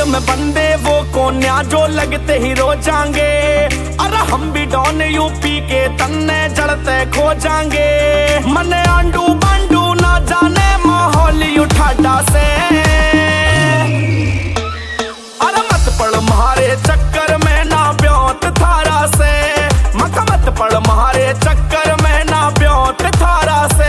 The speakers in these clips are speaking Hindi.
में बंदे वो कोन्या जो लगते ही रो जाएंगे। अरे हम भी डॉन यूपी के तन्ने जड़ते खो जाएंगे। मने आंडू बांडू ना जाने माहौल उठाडा से। अरे मत पड़ मारे चक्कर में ना ब्योत थारा से। मत पड़ मारे चक्कर में ना ब्योत थारा से।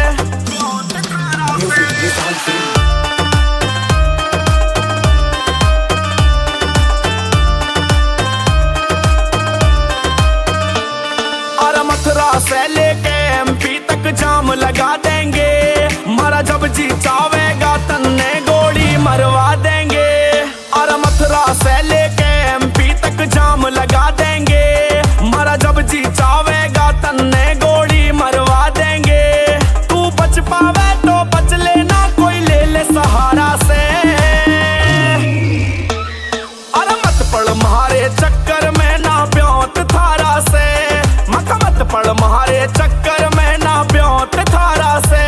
मथुरा से लेके एमपी तक जाम लगा देंगे। मारा जब जी चावेगा तन्ने गोली मरवा देंगे। और मथुरा से लेके एमपी तक जाम लगा देंगे। मारा जब जी चावेगा तन्ने गोली मरवा देंगे। तू बच पावे तो बच लेना, कोई ले ले सहारा से। अरे मत पड़ मारे चक्कर में ना ब्योत थारा से। मत पड़ मारे चक्कर में ना ब्योत थारा से।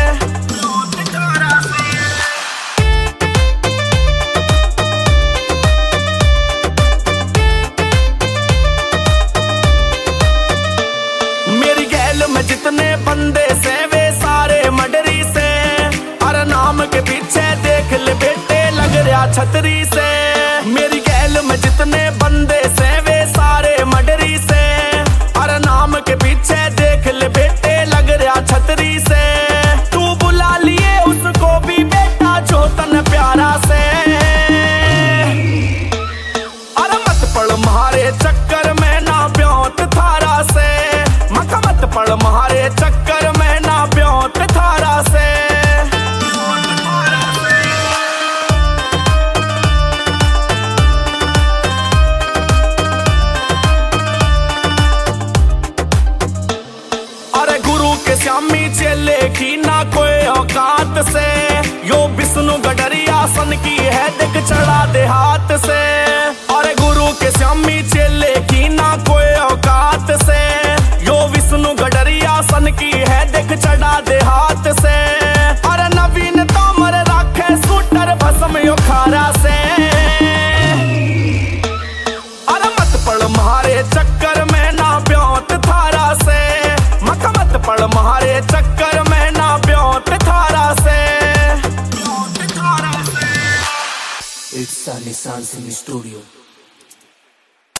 मेरी गैल में जितने बंदे से वे सारे मडरी से। अरे नाम के पीछे देख ले बेटे लग रहा छतरी से। मेरी गैल में जितने बंदे से वे सारे मडरी से। नाम के पीछे देख ले बेटे लग रहा छतरी से। तू बुला लिए उसको भी बेटा जो तन प्यारा से। अरे मत पड़ मारे चक्कर में ना ब्योत थारा से। मत पड़ मारे चक्कर में ना ब्योत थारा से। श्यामी चेले की ना कोई औकात से। यो विष्णु गडरिया सन की है दिख चढ़ा दे हाथ से। और गुरु के श्यामी चेले की ना कोई औकात से। यो विष्णु गडरिया सन की है दिख चढ़ा दे हाथ से। और नवीन तोमर राखे सूटर भस्म यो खारा से। अरे मत पड़ मारे चक्कर में ना ब्योत थारा से। मत पड़ मारे चक्कर में ना ब्योत थारा से। It's Nissan Singh Studio.